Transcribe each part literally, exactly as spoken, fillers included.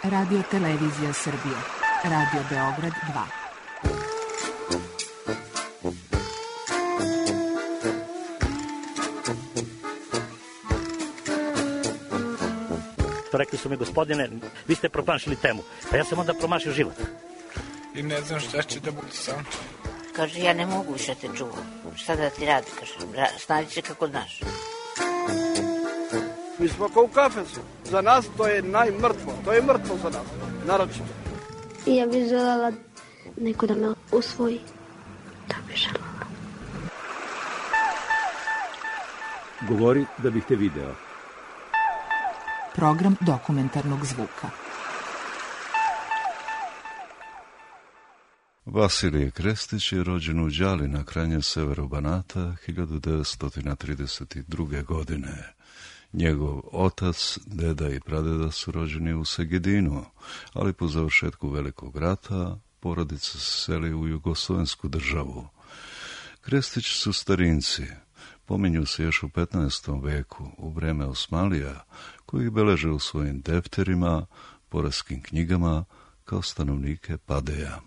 Radio Televizija Srbije, Radio Beograd dva. Rekli su mi, gospodine, vi ste promašili temu. Pa ja sam onda promašio život. I ne znam šta će da bude sam. Kaže, ja ne mogu više te čuvam. Šta da ti radi, kaže, snađi se kako znaš. Mi smo kao u kafesu. Za nas to je najmrtvo. To je mrtvo za nas. Naročito. I ja bih željela neko da me usvoji. Da bih željela. Govori da bih te video. Program dokumentarnog zvuka. Vasilije Krestić je rođen u Đali na krajnjem severu Banata hiljadu devetsto trideset druge. godine. Njegov otac, deda i pradeda su rođeni u Segedinu, ali po završetku Velikog rata porodica se seli u jugoslovensku državu. Krestić su starinci. Pominju se još u petnaestom veku, u vreme Osmalija, koji ih beleže u svojim defterima, poreskim knjigama, kao stanovnike Padeja.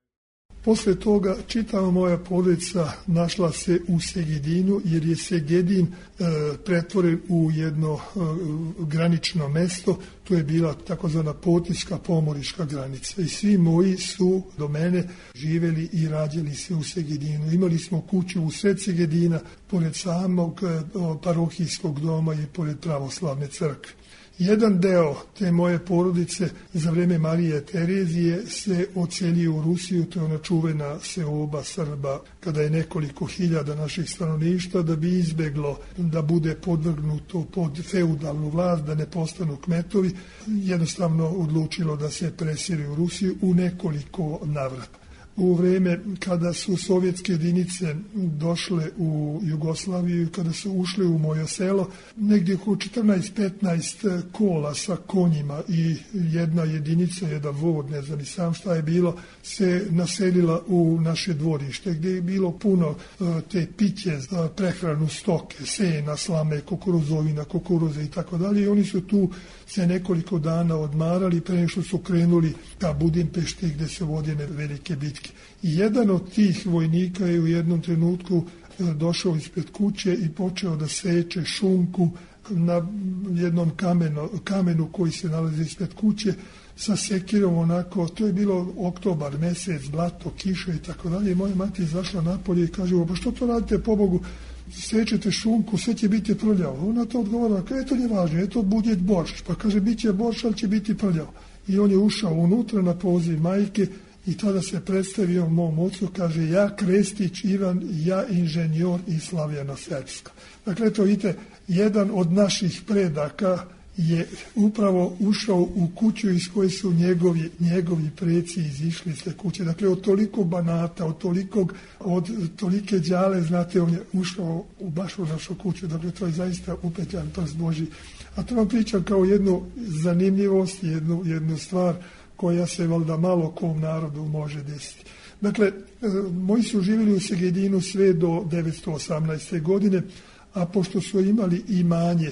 Posle toga čitava moja porodica našla se u Segedinu, jer je Segedin e, pretvoren u jedno e, granično mesto. To je bila takozvana Potiška pomoriška granica. I svi moji su do mene živeli i rađali se u Segedinu. Imali smo kuću u sred Segedina, pored samog e, parohijskog doma i pored pravoslavne crkve. Jedan deo te moje porodice za vreme Marije Terezije se odselio u Rusiju, to je ona čuvena seoba Srba, kada je nekoliko hiljada naših stanovništva, da bi izbeglo da bude podvrgnuto pod feudalnu vlast, da ne postanu kmetovi, jednostavno odlučilo da se preseli u Rusiju u nekoliko navrata. U vreme kada su sovjetske jedinice došle u Jugoslaviju, kada su ušle u moje selo, negdje oko četrnaest petnaest kola sa konjima i jedna jedinica, jedan vod, ne znam i sam šta je bilo, se naselila u naše dvorište, gdje je bilo puno te piće za prehranu stoke, sena, slame, kukuruzovina, kukuruze i tako dalje. I oni su tu se nekoliko dana odmarali pre nego što su krenuli ka Budimpešti gdje se vodile velike bitke. I jedan od tih vojnika je u jednom trenutku došao ispred kuće i počeo da seče šunku na jednom kamenu, kamenu koji se nalazi ispred kuće sa sekirom onako, to je bilo oktobar, mesec, blato, kiša i tako dalje. I moja mati izašla napolje i kaže, pa što to radite, pobogu, sečete šunku, sve će biti prljavo. Ona to odgovara, kaj to nije važno, je to budjet borš. Pa kaže, bit će borš, ali će biti prljavo. I on je ušao unutra na poziv majke i tada se predstavio mom ocu, kaže, ja Krestić Ivan, ja inženjor iz Slavjano-Srpska. Dakle, to vidite, jedan od naših predaka je upravo ušao u kuću iz koje su njegovi, njegovi preci izišli iz te kuće. Dakle, od toliko Banata, od tolikog, od tolike Đale, znate, on je ušao u baš u našu kuću. Dakle, to je zaista upetljan prst Božji. A to vam pričam kao jednu zanimljivost, jednu, jednu stvar koja se valjda malo kom narodu može desiti. Dakle, moji su živjeli u Segedinu sve do devetsto osamnaeste. godine, a pošto su imali imanje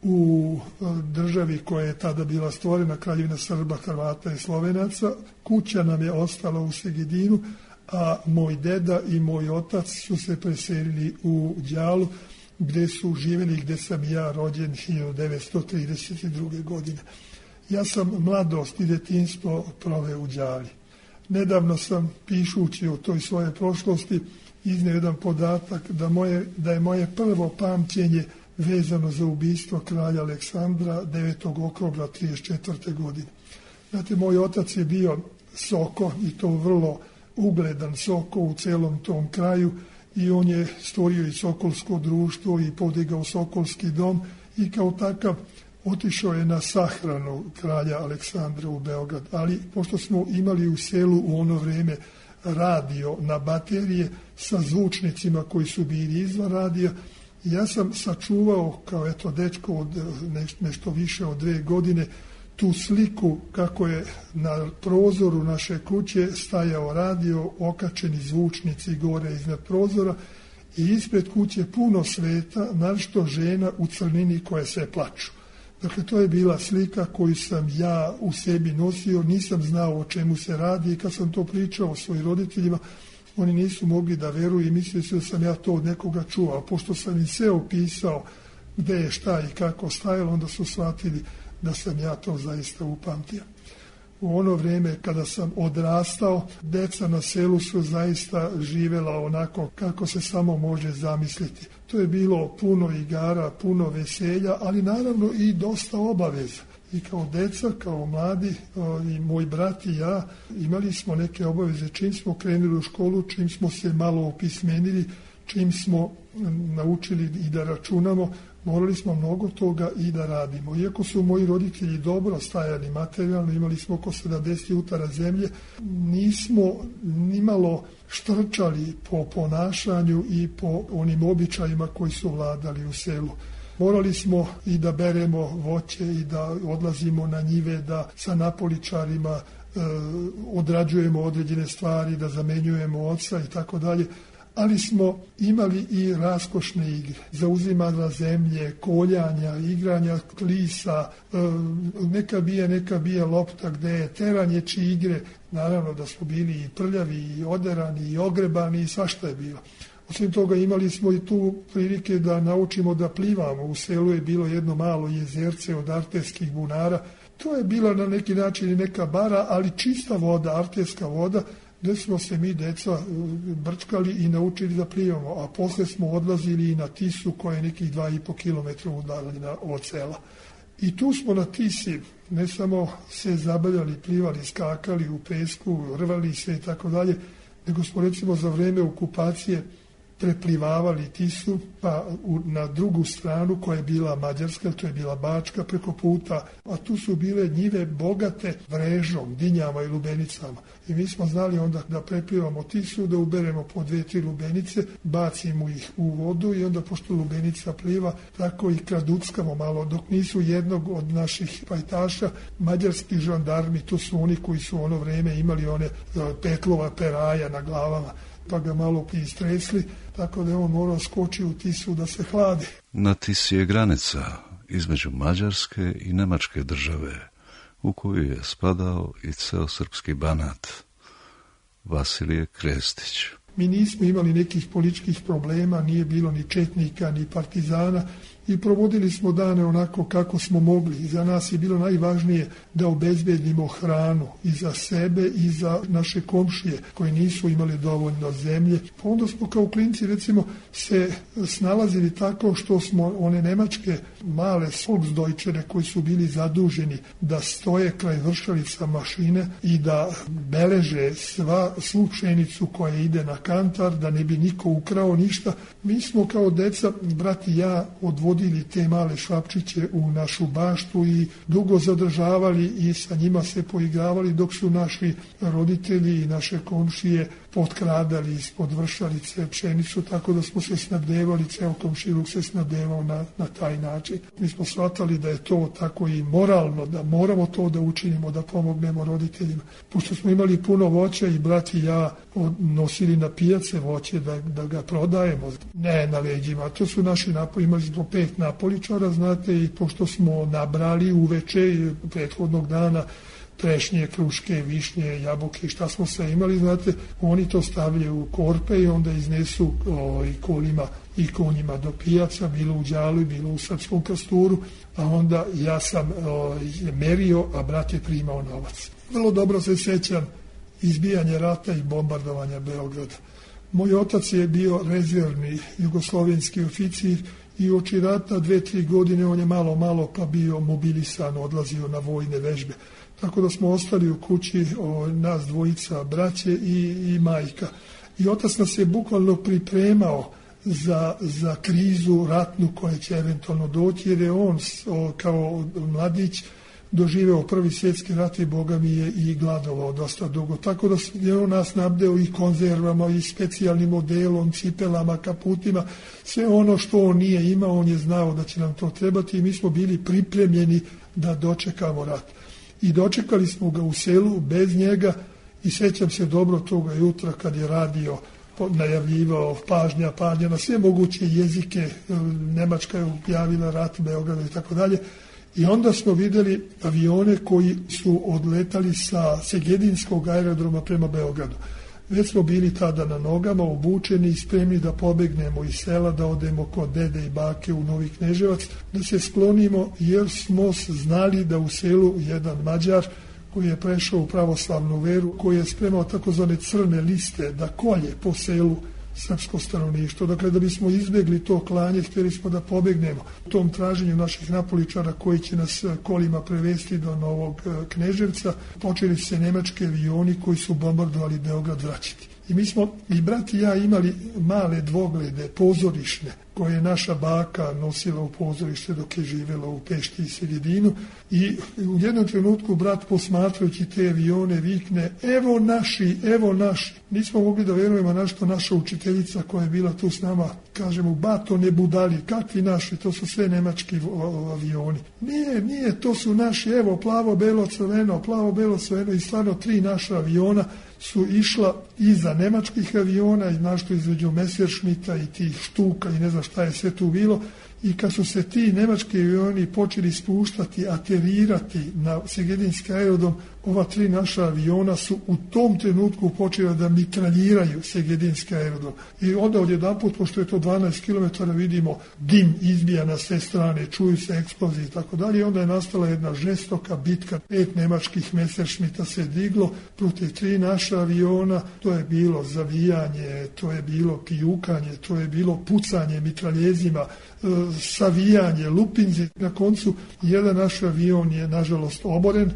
u državi koja je tada bila stvorena, Kraljevina Srba, Hrvata i Slovenaca, kuća nam je ostala u Segedinu, a moj deda i moj otac su se preselili u Đalu, gde su živjeli, gde sam ja rođen hiljadu devetsto trideset druge. godine. Ja sam mladost i detinjstvo proveo u Đali. Nedavno sam, pišući o toj svoje prošlosti, iznio jedan podatak da, moje, da je moje prvo pamćenje vezano za ubistvo kralja Aleksandra devetog oktobra trideset četvrte. godine. Znate, moj otac je bio soko, i to vrlo ugledan soko u celom tom kraju, i on je stvorio i Sokolsko društvo i podigao Sokolski dom i kao takav otišao je na sahranu kralja Aleksandra u Beograd. Ali pošto smo imali u selu u ono vreme radio na baterije sa zvučnicima koji su bili izvan radija, ja sam sačuvao kao eto dečko od nešto, nešto više od dve godine tu sliku kako je na prozoru naše kuće stajao radio, okačeni zvučnici gore iznad prozora i ispred kuće puno sveta, naročito žena u crnini koje se plaču. Dakle, to je bila slika koju sam ja u sebi nosio, nisam znao o čemu se radi i kad sam to pričao svojim roditeljima, oni nisu mogli da veruju i mislili su da sam ja to od nekoga čuo, a pošto sam im sve opisao gde je šta i kako stajalo, onda su shvatili da sam ja to zaista upamtio. U ono vrijeme kada sam odrastao, deca na selu su zaista živjela onako kako se samo može zamisliti. To je bilo puno igara, puno veselja, ali naravno i dosta obaveza. I kao deca, kao mladi, i moj brat i ja imali smo neke obaveze. Čim smo krenuli u školu, čim smo se malo opismenili, čim smo naučili i da računamo, morali smo mnogo toga i da radimo. Iako su moji roditelji dobro stajali materijalno, imali smo oko sedamdeset jutara zemlje, nismo nimalo štrčali po ponašanju i po onim običajima koji su vladali u selu. Morali smo i da beremo voće i da odlazimo na njive, da sa napoličarima e, odrađujemo određene stvari, da zamenjujemo oca i tako dalje. Ali smo imali i raskošne igre, zauzimanja zemlje, koljanja, igranja klisa, e, neka bije, neka bije lopta gde je teranječi igre. Naravno da smo bili i prljavi, i oderani, i ogrebani, i svašta je bilo. Osim toga imali smo i tu prilike da naučimo da plivamo. U selu je bilo jedno malo jezerce od arteskih bunara. To je bila na neki način i neka bara, ali čista voda, arteska voda, gdje smo se mi deca brčkali i naučili da plivamo. A posle smo odlazili i na Tisu koja je nekih dva i po kilometra udaljena od sela. I tu smo na Tisi ne samo se zabavljali, plivali, skakali u pesku, rvali se i tako dalje, nego smo recimo za vreme okupacije preplivavali Tisu pa u, na drugu stranu koja je bila Mađarska, to je bila Bačka preko puta, a tu su bile njive bogate vrežom, dinjama i lubenicama. I mi smo znali onda da preplivamo Tisu, da uberemo po dve, tri lubenice, bacimo ih u vodu i onda pošto lubenica pliva, tako i kraduckamo malo, dok nisu jednog od naših pajtaša, mađarski žandarmi, to su oni koji su ono vreme imali one petlova peraja na glavama, pa ga malo istresli, tako da je on morao skoči u Tisu da se hladi. Na Tisi je granica između Mađarske i Nemačke države, u koju je spadao i ceo srpski Banat. Vasilije Krestić. Mi nismo imali nekih političkih problema, nije bilo ni četnika, ni partizana i provodili smo dane onako kako smo mogli. I za nas je bilo najvažnije da obezbedimo hranu i za sebe i za naše komšije koji nisu imali dovoljno zemlje. Pa onda smo kao klinci recimo se snalazili tako što smo one nemačke male Volksdeutschere koji su bili zaduženi da stoje kraj vršalica mašine i da beleže sva, svu pšenicu koja ide na kantar, da ne bi niko ukrao ništa. Mi smo kao deca, brat i ja, odvodili te male švapčiće u našu baštu i dugo zadržavali i sa njima se poigravali dok su naši roditelji i naše komšije potkradali ispod vršalice pšenicu, tako da smo se snabdevali, ceo komšiluk se snabdevao na, na taj način. Mi smo shvatali da je to tako i moralno, da moramo to da učinimo, da pomognemo roditeljima. Pošto smo imali puno voća i brat i ja nosili na pijace voće da, da ga prodajemo. Ne na leđima, to su naši napoli, imali smo pet napoličara, znate, i pošto smo nabrali uveče prethodnog dana trešnje, kruške, višnje, jabuke, šta smo sve imali, znate, oni to stavljaju u korpe i onda iznesu o, i kolima i konjima do pijaca, bilo u Đalu, bilo u Srpskom Krsturu, a onda ja sam o, merio, a brat je primao novac. Vrlo dobro se sjećam izbijanja rata i bombardovanja Beograda. Moj otac je bio rezervni jugoslovenski oficir i uoči rata dve, tri godine on je malo, malo pa bio mobilisan, odlazio na vojne vežbe. Tako da smo ostali u kući, o, nas dvojica braće i, i majka. I otac nas je bukvalno pripremao za, za krizu ratnu koja će eventualno doći, jer je on o, kao mladić doživeo prvi svjetski rat i Boga mi je i gladovao dosta dugo. Tako da je on nas nabdeo i konzervama i specijalnim modelom, cipelama, kaputima. Sve ono što on nije imao, on je znao da će nam to trebati i mi smo bili pripremljeni da dočekamo rat. I dočekali smo ga u selu bez njega i sjećam se dobro toga jutra kad je radio, najavljivao pažnja, pažnja na sve moguće jezike. Nemačka je objavila rat Beograda i tako dalje. I onda smo vidjeli avione koji su odletali sa Segedinskog aerodroma prema Beogradu. Već smo bili tada na nogama, obučeni i spremni da pobegnemo iz sela, da odemo kod dede i bake u Novi Kneževac, da se sklonimo jer smo znali da u selu jedan Mađar koji je prešao u pravoslavnu veru, koji je spremao takozvane crne liste da kolje po selu srpsko stanovništvo. Dakle, da bismo izbjegli to klanje, htjeli smo da pobegnemo u tom traženju naših napoličara koji će nas kolima prevesti do Novog Kneževca. Počeli se nemački avioni koji su bombardovali Beograd vraćati. I mi smo, i brat i ja, imali male dvoglede, pozorišne, koje je naša baka nosila u pozorište dok je živjela u Pešti i Segedinu. I u jednom trenutku brat, posmatrajući te avione, vikne: evo naši, evo naši. Nismo mogli da verujemo na što naša učiteljica koja je bila tu s nama, kažemo: bato ne budali, kakvi naši, to su sve nemački avioni. Nije, nije, to su naši, evo, plavo, belo, crveno, plavo, belo, crveno. I stvarno tri naša aviona su išla iza nemačkih aviona, i našto između Messerschmitta i tih Štuka i ne znam šta je sve tu bilo. I kad su se ti nemački avioni počeli spuštati, aterirati na Segedinski aerodrom, ova tri naša aviona su u tom trenutku počela da mitraljiraju Segedinski aerodrom. I onda odjedanput, pošto je to dvanaest kilometara, vidimo dim izbija na sve strane, čuju se eksplozije i tako dalje. Onda je nastala jedna žestoka bitka. Pet nemačkih Messerschmitta se diglo protiv tri naša aviona. To je bilo zavijanje, to je bilo pijukanje, to je bilo pucanje mitraljezima, savijanje, lupinzi. Na koncu jedan naš avion je nažalost oboren,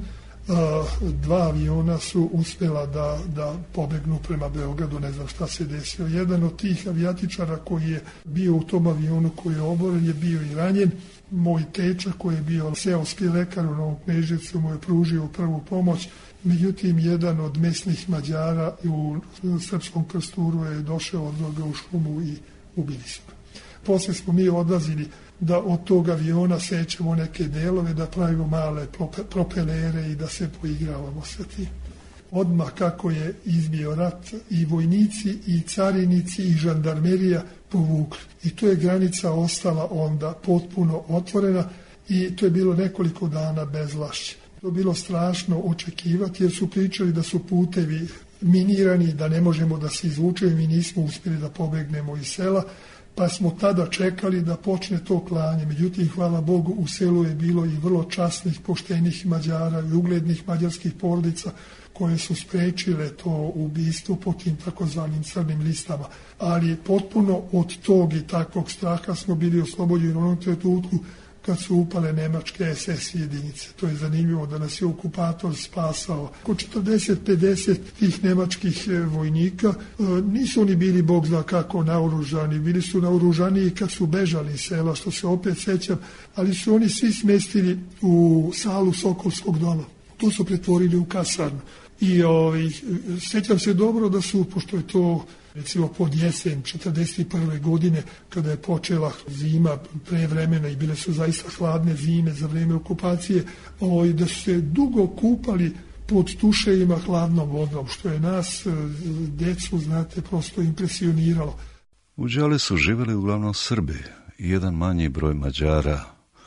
dva aviona su uspjela da, da pobegnu prema Beogradu, ne znam šta se desilo. Jedan od tih avijatičara koji je bio u tom avionu koji je oboren je bio i ranjen. Moj teča koji je bio seoski lekar u Novom Kneževcu mu je pružio prvu pomoć. Međutim, jedan od mesnih Mađara u Srpskom Krsturu je došao od toga u šumu i ubili su ga. Poslije smo mi odlazili da od tog aviona sećemo neke delove, da pravimo male propelere i da se poigravamo sa tim. Odmah kako je izbio rat, i vojnici, i carinici, i žandarmerija povukli. I to je granica ostala onda potpuno otvorena i to je bilo nekoliko dana bez lašća. To je bilo strašno očekivati jer su pričali da su putevi minirani, da ne možemo da se izvučemo i mi nismo uspjeli da pobegnemo iz sela. Pa smo tada čekali da počne to klanje. Međutim, hvala Bogu, u selu je bilo i vrlo časnih, poštenih Mađara i uglednih mađarskih porodica koje su sprečile to ubistvo po tim takozvanim crnim listama. Ali potpuno od tog i takvog straha smo bili oslobođeni u onom trenutku kad su upale nemačke es es jedinice. To je zanimljivo da nas je okupator spasao. Oko četrdeset pedeset tih nemačkih vojnika, nisu oni bili bog zna kako naoružani, bili su naoružaniji kad su bežali iz sela, što se opet sećam, ali su oni svi smestili u salu Sokolskog doma. To su pretvorili u kasarnu. I ovaj, sećam se dobro da su, pošto je to recimo pod jesen četrdeset prve godine, kada je počela zima pre vremena i bile su zaista hladne zime za vreme okupacije, ovaj, da su se dugo kupali pod tuševima hladnom vodom, što je nas, djecu, znate, prosto impresioniralo. U Đali su živjeli uglavnom Srbi i jedan manji broj Mađara,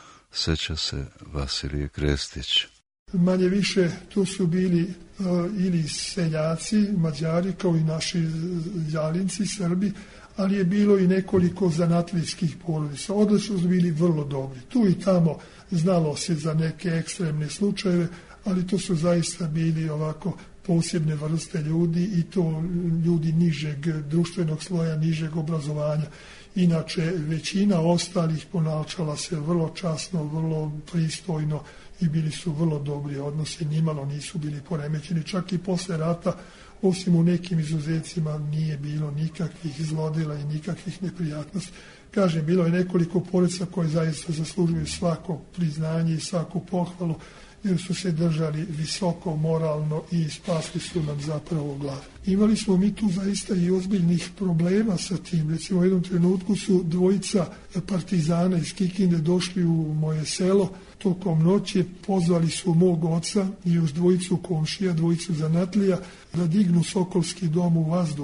seća se Vasilije Krestić. Manje više tu su bili uh, ili seljaci, Mađari, kao i naši Đalinci, Srbi, ali je bilo i nekoliko zanatlijskih porodica. Odlično su bili vrlo dobri. Tu i tamo znalo se za neke ekstremne slučajeve, ali to su zaista bili ovako posebne vrste ljudi i to ljudi nižeg društvenog sloja, nižeg obrazovanja. Inače, većina ostalih ponašala se vrlo časno, vrlo pristojno i bili su vrlo dobri odnosi, nimalo nisu bili poremećeni. Čak i posle rata, osim u nekim izuzecima, nije bilo nikakvih zlodela i nikakvih neprijatnosti. Kažem, bilo je nekoliko porodica koje zaista zaslužuju svako priznanje i svaku pohvalu, jer su se držali visoko, moralno i spasli su nam zapravo glave. Imali smo mi tu zaista i ozbiljnih problema sa tim. Recimo, u jednom trenutku su dvojica partizana iz Kikinde došli u moje selo. Tokom noći pozvali su mog oca i još dvojicu komšija, dvojicu zanatlija, da dignu Sokolski dom u vazduh.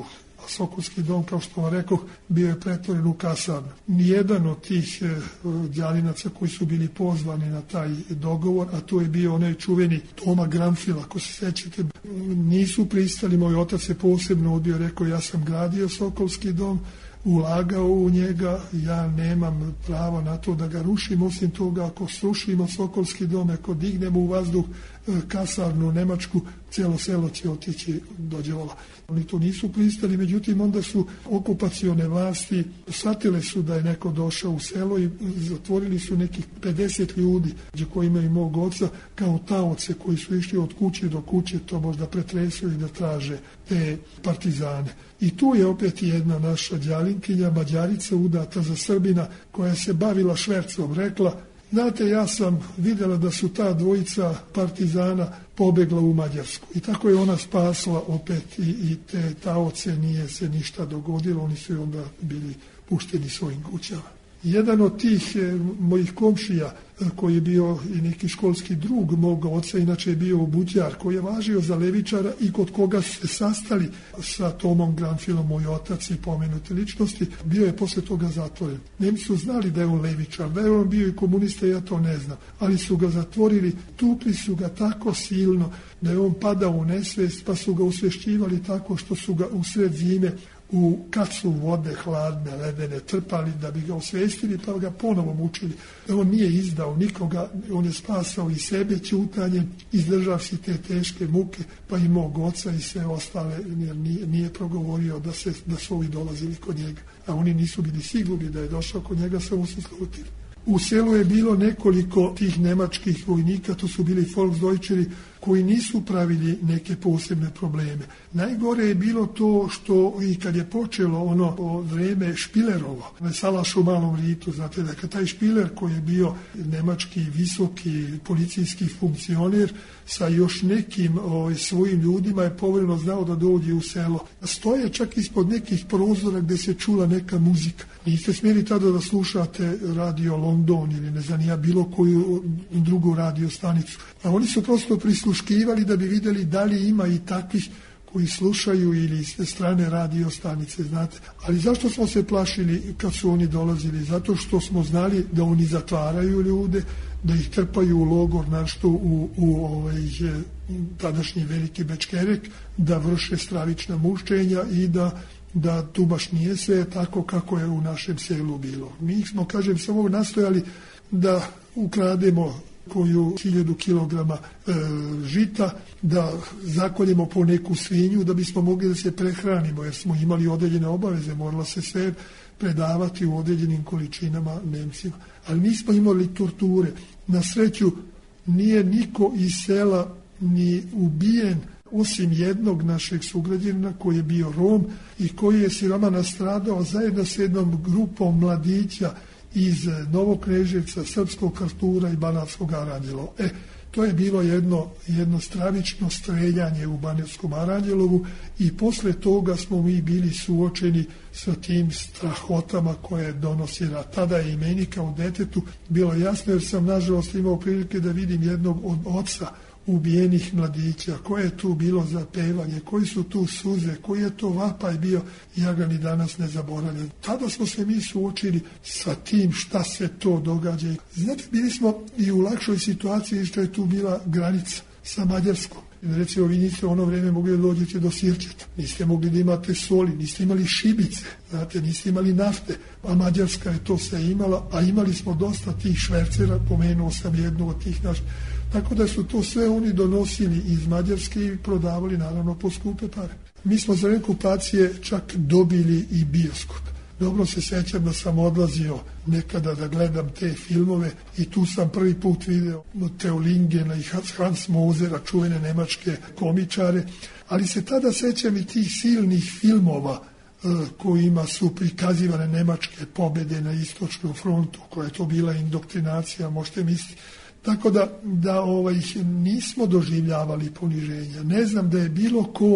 a Sokolski dom, kao što vam rekao, bio je pretvoren u kasarnu. Nijedan od tih đalinaca koji su bili pozvani na taj dogovor, a to je bio onaj čuveni Toma Gramfil, ako se sećate, nisu pristali. Moj otac se posebno odbio, rekao ja sam gradio Sokolski dom, ulagao u njega, ja nemam prava na to da ga rušim, osim toga ako srušimo Sokolski dom, ako dignemo u vazduh kasarnu Nemačku, cijelo selo će otići do đavola. Oni to nisu pristali, međutim onda su okupacione vlasti shvatile su da je neko došao u selo i zatvorili su nekih pedeset ljudi koji imaju mog oca kao taoce koji su išli od kuće do kuće, to možda pretresili da traže te partizane. I tu je opet jedna naša đalinkinja, Mađarica, udata za Srbina, koja se bavila švercom, rekla: znate, ja sam vidjela da su ta dvojica partizana pobegla u Mađarsku. I tako je ona spasla opet i, i te taoce, nije se ništa dogodilo, oni su onda bili pušteni svojim kućama. Jedan od tih e, mojih komšija, e, koji je bio i neki školski drug moga oca, inače je bio Butjar, koji je važio za levičara i kod koga su se sastali sa Tomom Gramfilom, moj otac i pomenute ličnosti, bio je posle toga zatvoren. Nemci su znali da je on levičar, da je on bio i komunista, ja to ne znam, ali su ga zatvorili, tukli su ga tako silno da je on padao u nesvest, pa su ga usvešćivali tako što su ga u sred zime u kacu vode hladne, ledene trpali da bi ga osvestili, pa ga ponovo mučili. On nije izdao nikoga, on je spasao i sebe ćutanjem, izdržao si te teške muke, pa i mog oca i sve ostale, jer nije, nije progovorio da, se, da su ovi dolazili kod njega. A oni nisu bili sigurni da je došao kod njega, samo su slutili. U selu je bilo nekoliko tih nemačkih vojnika, to su bili Volksdeutscheri, koji nisu pravili neke posebne probleme. Najgore je bilo to što i kad je počelo ono o vreme Špilerovo, Salaš u Malom Ritu, znate da kad taj Špiler koji je bio nemački visoki policijski funkcioner sa još nekim o, svojim ljudima je povremeno znao da dođe u selo. Stoje čak ispod nekih prozora gde se čula neka muzika. Niste smjeli tada da slušate radio London ili ne znam ja bilo koju drugu radio stanicu. A oni su prosto prisluškivali da bi vidjeli da li ima i takvih koji slušaju ili s strane radio stanice, znate. Ali zašto smo se plašili kad su oni dolazili? Zato što smo znali da oni zatvaraju ljude, da ih trpaju u logor, našto u, u ovaj, tadašnji Veliki Bečkerek, da vrše stravična mučenja i da da tu baš nije sve tako kako je u našem selu bilo. Mi smo, kažem, samo nastojali da ukrademo koju hiljadu kilograma e, žita, da zakoljemo po neku svinju, da bismo mogli da se prehranimo, jer smo imali određene obaveze, moralo se sve predavati u određenim količinama Nemcima. Ali mi smo imali torture. Na sreću nije niko iz sela ni ubijen, osim jednog našeg sugrađanina koji je bio Rom i koji je siroma nastradao zajedno s jednom grupom mladića iz Novog Kneževca, Srpskog Kartura i Banatskog Aranđelova. E, to je bilo jedno, jedno stravično streljanje u Banjatskom Aranđelovu i posle toga smo mi bili suočeni sa tim strahotama koje donosi rat. Tada je i meni kao detetu bilo jasno, jer sam nažalost imao prilike da vidim jednog od oca ubijenih mladića, koje je tu bilo za pevanje, koji su tu suze, koji je to vapaj bio, ja ga ni danas ne zaboravljam. Tada smo se mi suočili sa tim šta se to događa. Znate, bili smo i u lakšoj situaciji što je tu bila granica sa Mađarskom. Recimo, vi niste u ono vrijeme mogli da dođete do Sirčeta, niste mogli da imate soli, niste imali šibice, znate, niste imali nafte, a Mađarska je to sve imala, a imali smo dosta tih švercera, pomenuo sam jednu od tih naših. Tako da su to sve oni donosili iz Mađarske i prodavali naravno po skupe pare. Mi smo za okupacije čak dobili i bioskop. Dobro se sjećam da sam odlazio nekada da gledam te filmove i tu sam prvi put video Theo Lingena i Hans Mosera, čuvene nemačke komičare, ali se tada sjećam i tih silnih filmova kojima su prikazivane nemačke pobjede na istočnom frontu, koja je to bila indoktrinacija, možete misliti. Tako da, da ovaj, nismo doživljavali poniženja. Ne znam da je bilo ko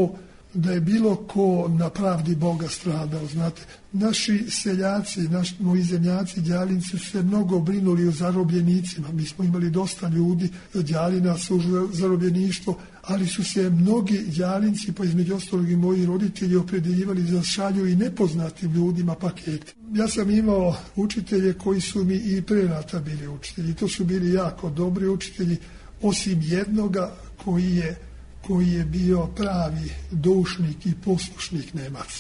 da je bilo ko na pravdi Boga stradao, znate. Naši seljaci, naši moji zemljaci, Đalinci su se mnogo brinuli o zarobljenicima. Mi smo imali dosta ljudi, Đalina su zarobljeništvo, ali su se mnogi Đalinci, pa između ostalog i moji roditelji, opredeljivali za šalju i nepoznatim ljudima pakete. Ja sam imao učitelje koji su mi i pre rata bili učitelji. To su bili jako dobri učitelji, osim jednoga koji je koji je bio pravi dušnik i poslušnik Nemaca.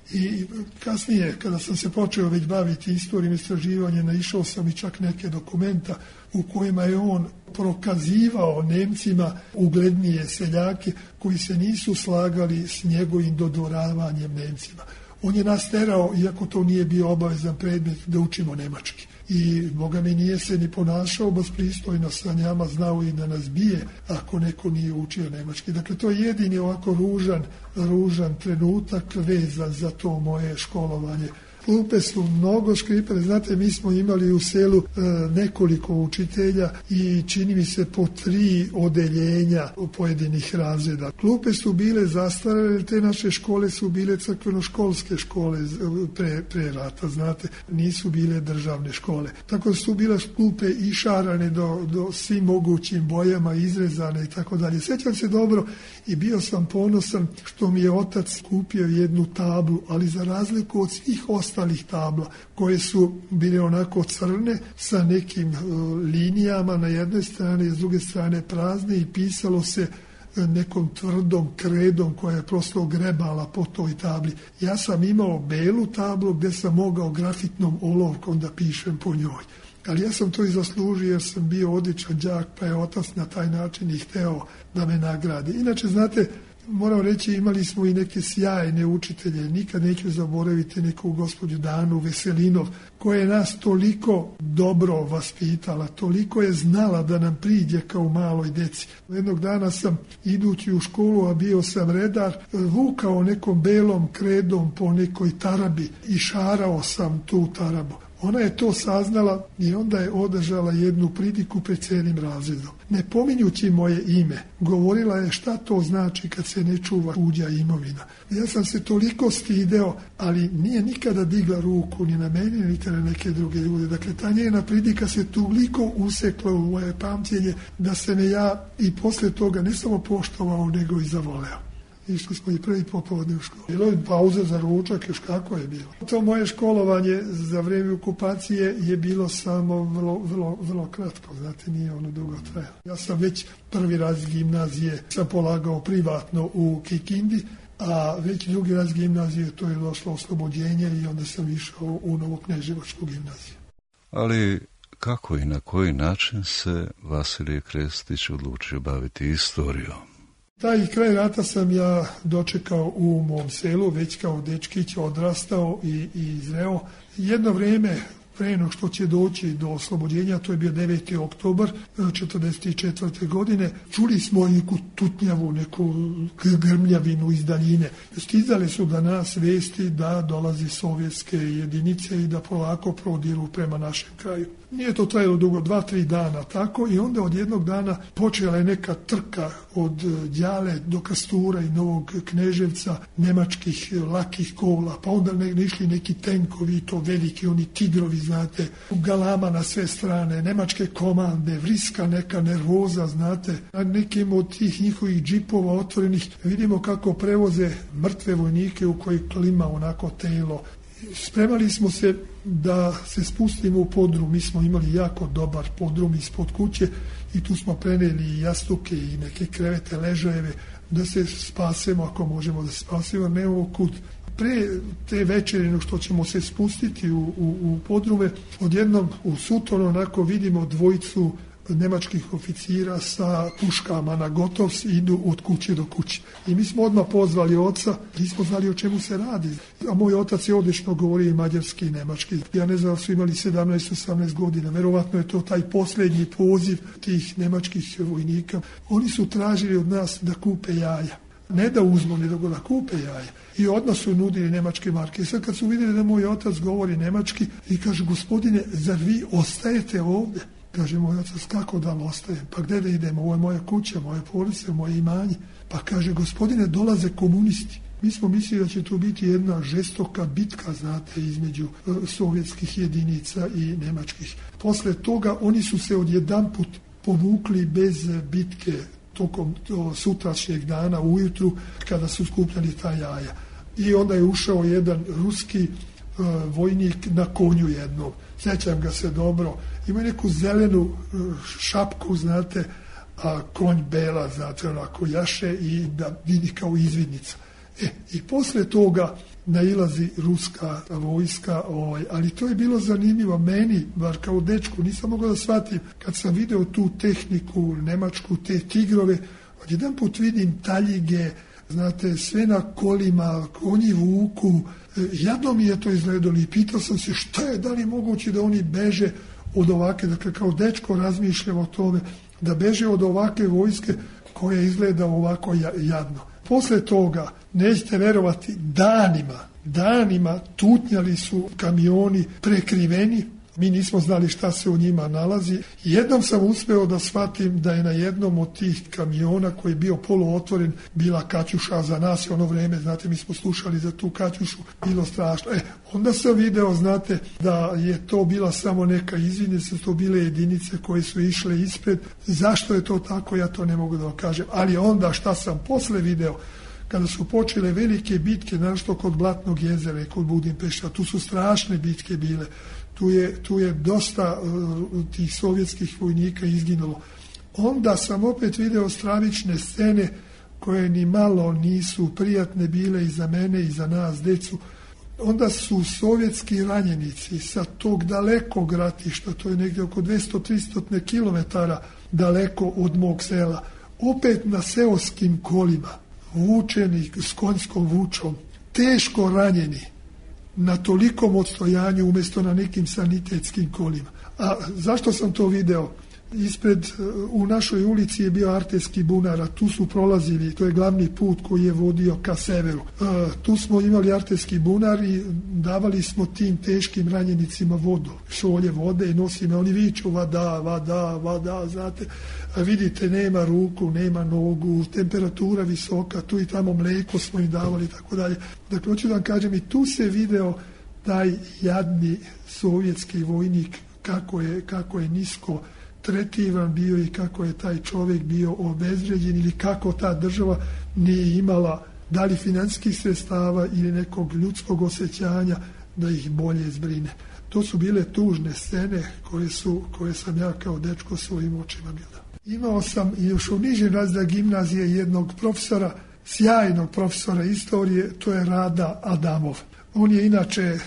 I kasnije, kada sam se počeo već baviti istorijom istraživanja, naišao sam i čak neke dokumenta u kojima je on prokazivao Nemcima uglednije seljake koji se nisu slagali s njegovim dodvoravanjem Nemcima. On je nas terao, iako to nije bio obavezan predmet, da učimo nemački. I Boga mi nije se ni ponašao baš pristojno sa njama, znao i da nas bije ako neko nije učio nemački. Dakle, to je jedini ovako ružan, ružan trenutak vezan za to moje školovanje. Klupe su mnogo škripale, znate, mi smo imali u selu e, nekoliko učitelja i čini mi se po tri odeljenja u pojedinih razreda. Klupe su bile zastarale, te naše škole su bile crkveno-školske škole pre, pre rata, znate, nisu bile državne škole. Tako su bile klupe išarane do, do svim mogućim bojama, izrezane i tako dalje. Sjećam se dobro i bio sam ponosan što mi je otac kupio jednu tablu, ali za razliku od svih ostalih tabla koje su bile onako crne sa nekim uh, linijama na jednoj strani, s druge strane prazne i pisalo se nekom tvrdom kredom koja je prosto grebala po toj tabli. Ja sam imao belu tablu gdje sam mogao grafitnom olovkom da pišem po njoj. Ali ja sam to i zaslužio jer sam bio odličan đak, pa je otac na taj način i hteo da me nagradi. Inače, znate, moram reći, imali smo i neke sjajne učitelje. Nikad neću zaboraviti neku gospođu Danu Veselinov, koja je nas toliko dobro vaspitala, toliko je znala da nam priđe kao maloj deci. Jednog dana sam, idući u školu, a bio sam redar, vukao nekom belom kredom po nekoj tarabi i šarao sam tu tarabu. Ona je to saznala i onda je održala jednu pridiku pred cijelim razredom. Ne pominjući moje ime, govorila je šta to znači kad se ne čuva tuđa imovina. Ja sam se toliko stideo, ali nije nikada digla ruku ni na mene, ni na neke druge ljude. Dakle, ta njena pridika se toliko usekla u moje pamćenje da se me ja i posle toga ne samo poštovao, nego i zavoleo. Išli smo i prvi popodne u školu. Bilo je pauze za ručak, još kako je bilo. To moje školovanje za vrijeme okupacije je bilo samo vrlo, vrlo, vrlo kratko, znate, nije ono dugo trajalo. Ja sam već prvi raz gimnazije sam polagao privatno u Kikindi, a već drugi raz gimnazije to je došlo oslobođenje i onda sam išao u Novokneževačku gimnaziju. Ali kako i na koji način se Vasilije Krestić odlučio baviti istorijom? Taj kraj rata sam ja dočekao u mom selu, već kao dečkić odrastao i, i zreo. Jedno vrijeme pre nego što će doći do oslobođenja, to je bio deveti oktobar četrdeset četvrte godine, čuli smo neku tutnjavu, neku grmljavinu iz daljine. Stizale su da nas vesti da dolazi sovjetske jedinice i da polako prodiru prema našem kraju. Nije to trajalo dugo, dva, tri dana tako, i onda od jednog dana počela je neka trka od Đale do Kastura i Novog Kneževca, nemačkih lakih kola, pa onda ne, ne išli neki tenkovi, to veliki, oni tigrovi, znate, galama na sve strane, nemačke komande, vriska neka nervoza, znate, na nekim od tih njihovih džipova otvorenih vidimo kako prevoze mrtve vojnike u koji klima onako telo. Spremali smo se da se spustimo u podrum, mi smo imali jako dobar podrum ispod kuće i tu smo preneli i jastuke i neke krevete, ležajeve, da se spasemo ako možemo da se spasemo, nemamo kud. Pre te večeri, no što ćemo se spustiti u, u, u podrume, odjednom u suton onako vidimo dvojicu nemačkih oficira sa puškama na gotovs, idu od kuće do kuće. I mi smo odmah pozvali oca, nismo znali o čemu se radi. A moj otac je odlično govorio i mađarski i nemački. Ja ne znam, su imali sedamnaest osamnaest godina. Verovatno je to taj posljednji poziv tih nemačkih vojnika. Oni su tražili od nas da kupe jaja. Ne da uzmu, nego da kupe jaja. I odmah su nudili nemačke marke. I sad kad su vidjeli da moj otac govori nemački i kaže, gospodine, zar vi ostajete ovdje? Kaže moj otac, kako da li ostajem? Pa gdje da idemo? Ovo je moja kuća, moje porodice, moje imanje. Pa kaže, gospodine, dolaze komunisti. Mi smo mislili da će to biti jedna žestoka bitka, znate, između e, sovjetskih jedinica i nemačkih. Posle toga oni su se odjedanput povukli bez bitke tokom to, sutrašnjeg dana ujutru kada su skupljali ta jaja. I onda je ušao jedan ruski e, vojnik na konju jednom. Sjećam ga se dobro. Ima neku zelenu e, šapku, znate, a konj bela, znate, onako jaše i da vidi kao izvidnica. E, i posle toga nailazi ruska vojska, ovaj, ali to je bilo zanimljivo meni, bar kao dečku, nisam mogao da shvatim, kad sam video tu tehniku nemačku, te tigrove, odjedan put vidim taljige, znate, sve na kolima, konji vuku, e, jadno mi je to izgledalo i pitao sam se šta je, da li moguće da oni beže od ovake, dakle kao dečko razmišljam o tome, da beže od ovake vojske koja izgleda ovako jadno. Posle toga, nećete verovati, danima, danima tutnjali su kamioni prekriveni, mi nismo znali šta se u njima nalazi. Jednom sam uspeo da shvatim da je na jednom od tih kamiona koji je bio poluotvoren bila kaćuša za nas i ono vreme, znate, mi smo slušali za tu kaćušu, bilo strašno. E, onda sam video, znate, da je to bila samo neka izvidnica, to bile jedinice koje su išle ispred. Zašto je to tako, ja to ne mogu da vam kažem. Ali onda šta sam posle video, kada su počele velike bitke, našto kod Blatnog jezera i kod Budimpešta, tu su strašne bitke bile. Tu je, tu je dosta uh, tih sovjetskih vojnika izginulo. Onda sam opet video stravične scene koje ni malo nisu prijatne bile i za mene i za nas, decu. Onda su sovjetski ranjenici sa tog dalekog ratišta, to je negdje oko dvjesto do tristo kilometara daleko od mog sela, opet na seoskim kolima, vučeni s konjskom vučom, teško ranjeni, na tolikom odstojanju umjesto na nekim sanitetskim kolima. A zašto sam to video? Ispred, u našoj ulici je bio artejski bunar, a tu su prolazili, to je glavni put koji je vodio ka severu. E, tu smo imali artejski bunar i davali smo tim teškim ranjenicima vodu, šolje vode i nosimo, oni viču vada, vada, vada, znate, a vidite, nema ruku, nema nogu, temperatura visoka, tu i tamo mlijeko smo im davali, tako dalje. Dakle, hoću da vam kažem, i tu se video taj jadni sovjetski vojnik, kako je, kako je nisko tretiran bio i kako je taj čovjek bio obezvređen ili kako ta država nije imala da li financijskih sredstava ili nekog ljudskog osjećanja da ih bolje zbrine. To su bile tužne scene koje, su, koje sam ja kao dečko svojim očima gledao. Imao sam još u nižem razredu gimnazije jednog profesora, sjajnog profesora istorije, to je Rada Adamov. On je inače e,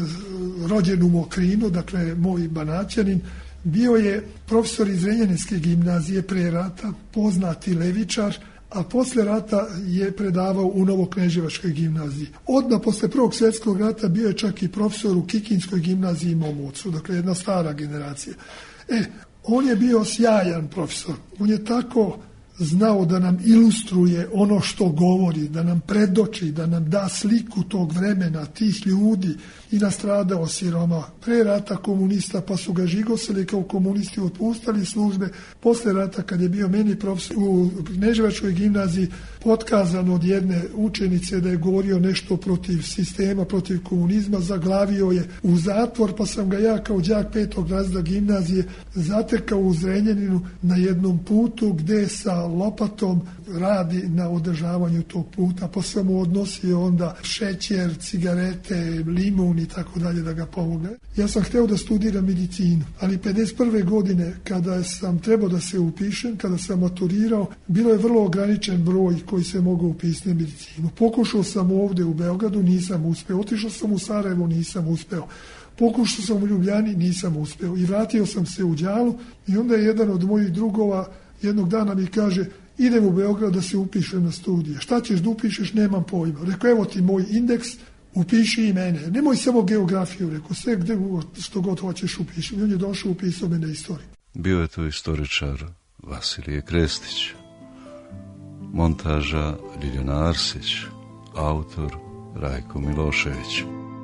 rođen u Mokrinu, dakle moj Banaćanin. Bio je profesor iz Zrenjaninske gimnazije pre rata, poznati levičar, a posle rata je predavao u Novokneževačkoj gimnaziji. Odmah posle Prvog svjetskog rata bio je čak i profesor u Kikinskoj gimnaziji i Momovcu, dakle jedna stara generacija. E, on je bio sjajan profesor, on je tako znao da nam ilustruje ono što govori, da nam predoči, da nam da sliku tog vremena, tih ljudi i nastradao siroma. Pre rata komunista, pa su ga žigosili kao komunisti, otpustali službe. Posle rata, kad je bio meni profesor u Kneževačkoj gimnaziji, potkazan od jedne učenice da je govorio nešto protiv sistema, protiv komunizma, zaglavio je u zatvor, pa sam ga ja kao đak petog razreda gimnazije zatekao u Zrenjaninu na jednom putu gde sa lopatom radi na održavanju tog puta, pa sam mu odnosio onda šećer, cigarete, limun i tako dalje da ga pomogne. Ja sam hteo da studiram medicinu, ali pedeset prve godine kada sam trebao da se upišem, kada sam maturirao, bilo je vrlo ograničen broj koji se mogao upisati na medicinu. Pokušao sam ovde u Beogradu, nisam uspeo. Otišao sam u Sarajevo, nisam uspeo. Pokušao sam u Ljubljani, nisam uspeo. I vratio sam se u Đalu i onda je jedan od mojih drugova jednog dana mi kaže, idem u Beograd da se upišem na studije. Šta ćeš da upišeš, nemam pojma. Rekao, evo ti moj indeks, upiši i mene. Nemoj samo geografiju, rekao, sve gde što god hoćeš upiši. I on je došao, upisao me na istoriju. Bio je to istoričar Vasilije Krestić, montaža Ljiljana Arsić, autor Rajko Milošević.